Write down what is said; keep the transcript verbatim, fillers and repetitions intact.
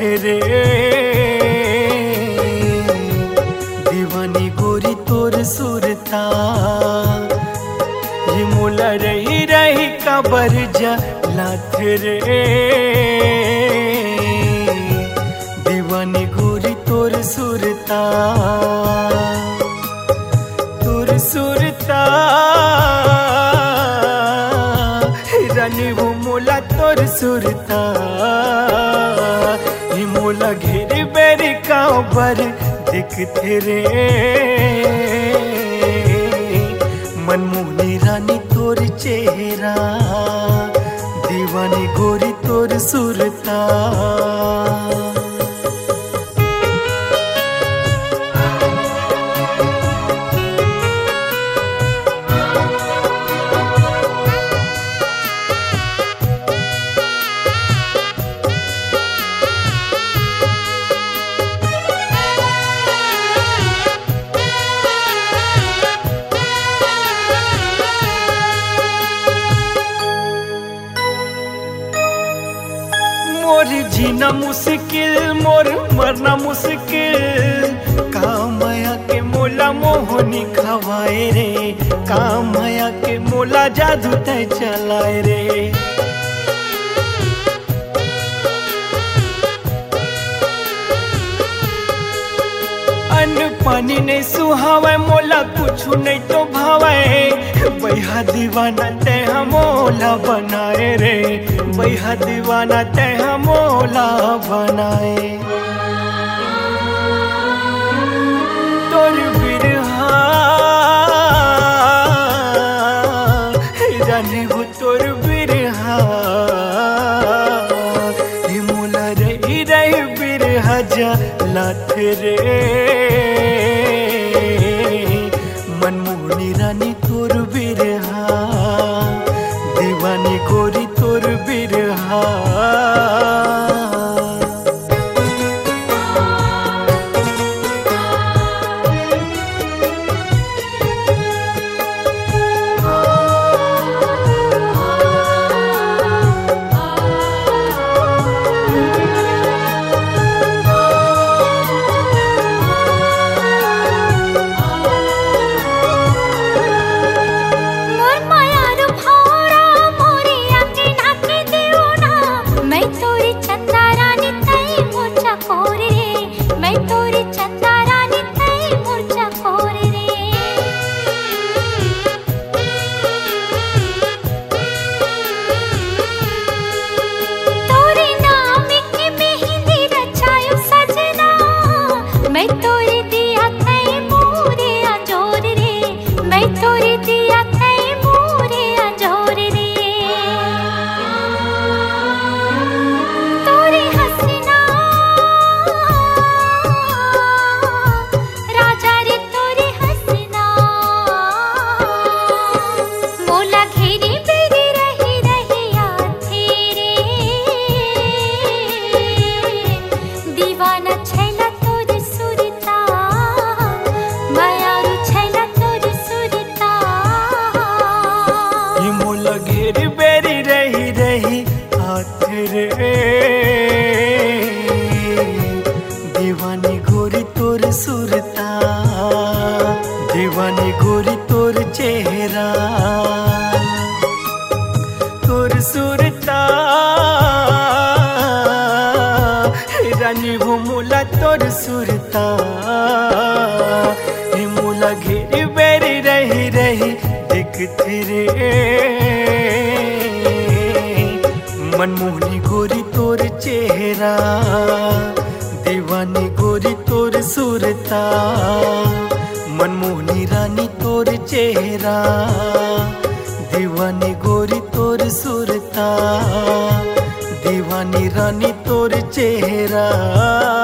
रे दीवानी गोरी तोर सुरता ये मोला रही रही कबर जा लाथ रे दीवानी गोरी तोर सुरता तोर सुरता रानी वो मोला तोर सुरता ये मोला घेरे बेरी काबर दिखते रे मनमोहनी रानी तोर चेहरा दीवानी गोरी तोर सुरता मोर जीना मुश्किल मोर मरना मुश्किल कामया के मोला मोहनी खवाए रे कामया के मोला जादू तय चलाए रे अन्न पानी नहीं सुहावे मोला कुछ नहीं तो भावे बैहा दीवाना ते मोला बनाए रे बैहा दीवाना ते मोला बनाए तोर बिरहा रानी वो तोर बिरहा ये मोला रही रही बिरहा जा लाथ रे मनमोहनी रानी तोर बिरहा दीवानी गोरी तोर बिरहा घेर बेरी रही रही हाथ रे दीवानी गोरी तोर सुरता दीवानी गोरी तोर चेहरा तोर सुरता रानी वो मोला तोर सुरता ये मोला घेर बेरी रही रही दिखते रे मनमोहनी गोरी तोर चेहरा दीवानी गोरी तोर सुरता मनमोहनी रानी तोर चेहरा दीवानी गोरी तोर सुरता दीवानी रानी तोर चेहरा।